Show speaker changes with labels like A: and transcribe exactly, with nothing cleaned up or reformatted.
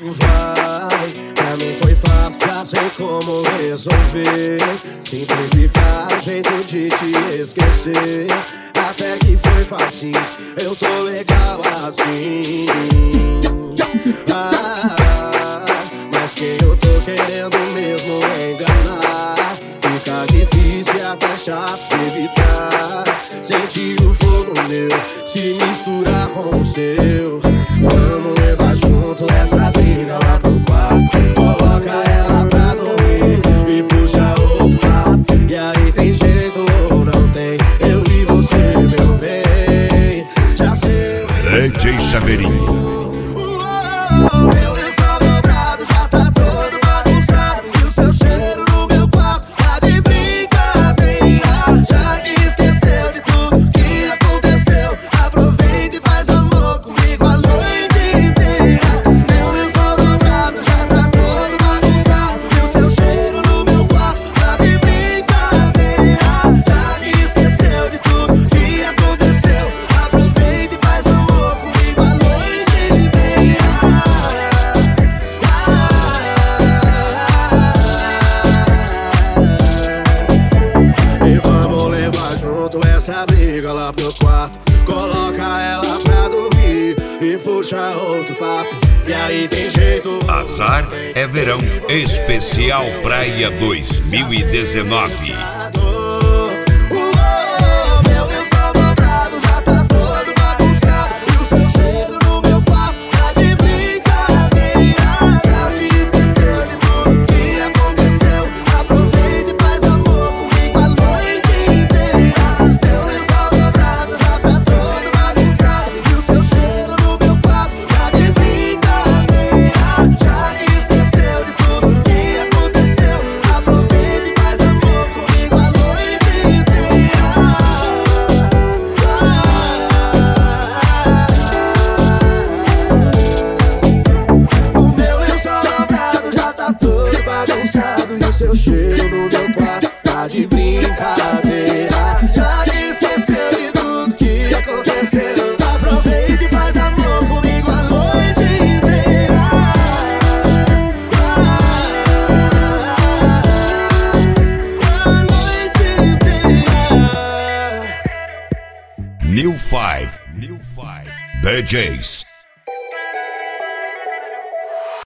A: Vai, pra mim foi fácil, já sei como resolver. Simplificar o jeito de te esquecer. Até que foi fácil, eu tô legal assim. Ah, mas quem eu tô querendo mesmo é enganar. Fica difícil e até chato de evitar. Sentir o fogo meu se misturar com o seu. Vamos levar junto essa briga lá pro quarto. Coloca ela pra dormir e puxa outro papo. E aí tem jeito ou não tem? Eu e você, meu bem. Já sei.
B: D J Chaveirinho.
A: Meu lençol dobrado já tá todo bagunçado. E o seu cheiro no meu quarto tá de brincadeira. Já que esqueceu de tudo que aconteceu, aproveita e faz amor comigo a noite inteira. Meu lençol dobrado já tá todo bagunçado. E o seu cheiro no meu quarto tá de brincadeira. Já que esqueceu de tudo que aconteceu, aproveita e faz amor comigo a noite inteira. E vamos levar junto essa briga lá pro quarto. Coloca ela pra dormir e puxa outro papo. E aí tem jeito.
B: Azar é Verão Especial Praia dois mil e dezenove.
A: Meu lençol dobrado já tá todo bagunçado. E o seu cheiro no meu quarto tá de brincadeira. Já que esqueceu de tudo que aconteceu, aproveita e faz amor comigo a noite inteira. Meu lençol dobrado já tá todo bagunçado. E o seu cheiro no meu quarto tá de brincadeira. Já que esqueceu de tudo que aconteceu, aproveita e faz amor comigo a noite inteira. O meu lençol dobrado já tá todo bagunçado. E o seu cheiro no meu quarto tá de brincadeira. Já que esqueceu de tudo que aconteceu, aproveita e faz amor comigo a noite inteira. A noite inteira.
B: New Five. New Five. D Js